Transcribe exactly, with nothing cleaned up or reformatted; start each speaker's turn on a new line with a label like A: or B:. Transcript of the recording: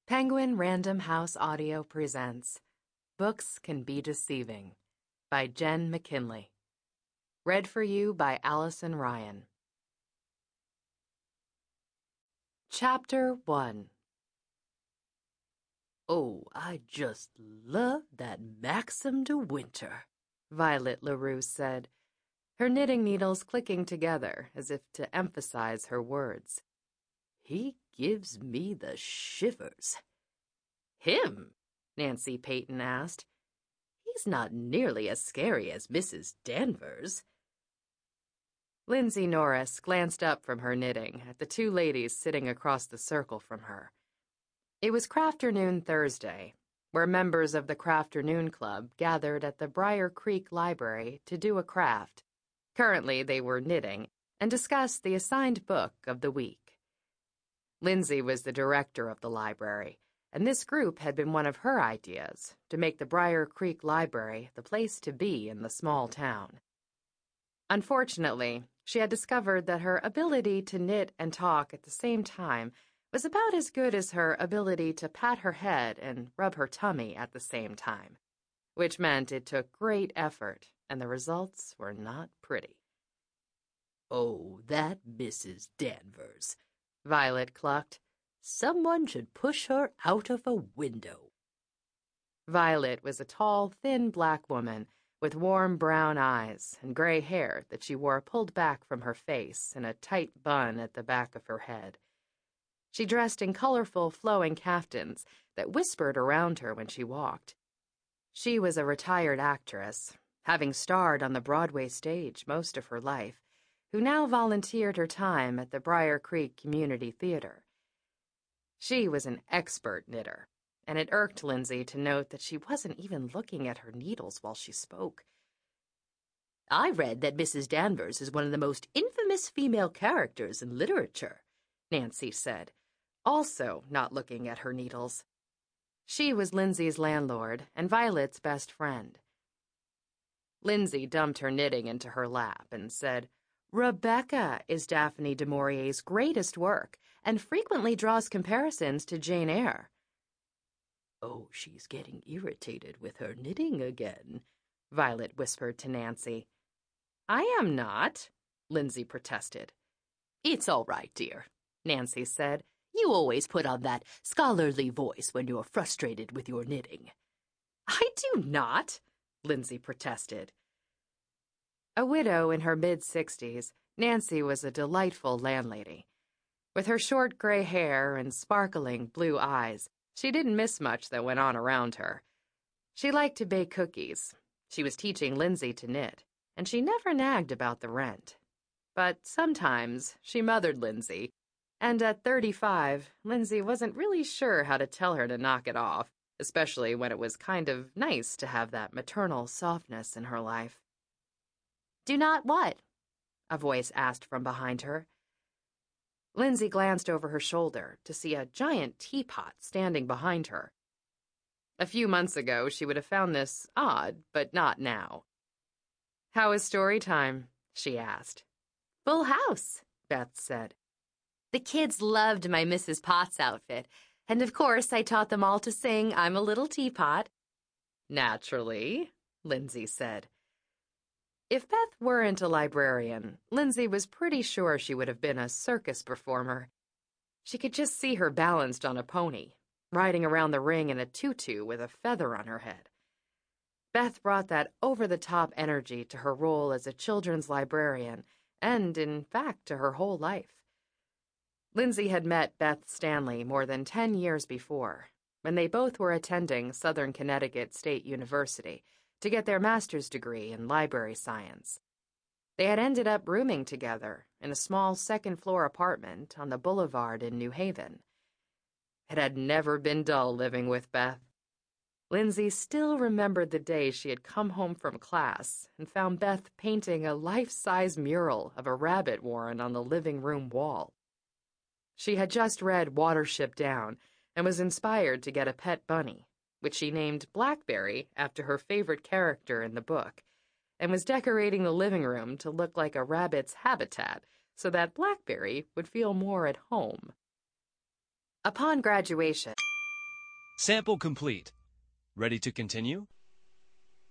A: Penguin Random House Audio presents Books Can Be Deceiving by Jen McKinley. Read for you by Allison Ryan. Chapter one.
B: Oh, I just love that Maxim de Winter,
A: Violet LaRue said, her knitting needles clicking together as if to emphasize her words.
B: He gives me the shivers.
A: Him? Nancy Peyton asked.
B: He's not nearly as scary as Missus Danvers.
A: Lindsay Norris glanced up from her knitting at the two ladies sitting across the circle from her. It was Crafternoon Thursday, where members of the Crafternoon Club gathered at the Briar Creek Library to do a craft. Currently, they were knitting and discussed the assigned book of the week. Lindsay was the director of the library, and this group had been one of her ideas to make the Briar Creek Library the place to be in the small town. Unfortunately, she had discovered that her ability to knit and talk at the same time was about as good as her ability to pat her head and rub her tummy at the same time, which meant it took great effort, and the results were not pretty.
B: Oh, that Missus Danvers,
A: Violet clucked.
B: Someone should push her out of a window.
A: Violet was a tall, thin black woman with warm brown eyes and gray hair that she wore pulled back from her face in a tight bun at the back of her head. She dressed in colorful, flowing caftans that whispered around her when she walked. She was a retired actress, having starred on the Broadway stage most of her life, who now volunteered her time at the Briar Creek Community Theater. She was an expert knitter, and it irked Lindsay to note that she wasn't even looking at her needles while she spoke.
B: I read that Missus Danvers is one of the most infamous female characters in literature,
A: Nancy said, also not looking at her needles. She was Lindsay's landlord and Violet's best friend. Lindsay dumped her knitting into her lap and said, Rebecca is Daphne du Maurier's greatest work and frequently draws comparisons to Jane Eyre.
B: Oh, she's getting irritated with her knitting again,
A: Violet whispered to Nancy. I am not, Lindsay protested.
B: It's all right, dear, Nancy said. You always put on that scholarly voice when you're frustrated with your knitting.
A: I do not, Lindsay protested. A widow in her mid-sixties, Nancy was a delightful landlady. With her short gray hair and sparkling blue eyes, she didn't miss much that went on around her. She liked to bake cookies. She was teaching Lindsay to knit, and she never nagged about the rent. But sometimes she mothered Lindsay, and at thirty-five, Lindsay wasn't really sure how to tell her to knock it off, especially when it was kind of nice to have that maternal softness in her life. Do not what? A voice asked from behind her. Lindsay glanced over her shoulder to see a giant teapot standing behind her. A few months ago, she would have found this odd, but not now. How is story time? She asked.
C: Full house,
A: Beth said.
C: The kids loved my Missus Potts outfit, and of course I taught them all to sing I'm a Little Teapot.
A: Naturally, Lindsay said. If Beth weren't a librarian, Lindsay was pretty sure she would have been a circus performer. She could just see her balanced on a pony, riding around the ring in a tutu with a feather on her head. Beth brought that over-the-top energy to her role as a children's librarian and, in fact, to her whole life. Lindsay had met Beth Stanley more than ten years before, when they both were attending Southern Connecticut State University to get their master's degree in library science. They had ended up rooming together in a small second-floor apartment on the boulevard in New Haven. It had never been dull living with Beth. Lindsay still remembered the day she had come home from class and found Beth painting a life-size mural of a rabbit warren on the living room wall. She had just read Watership Down and was inspired to get a pet bunny, which she named Blackberry after her favorite character in the book, and was decorating the living room to look like a rabbit's habitat so that Blackberry would feel more at home. Upon graduation,
D: Sample complete. Ready to continue?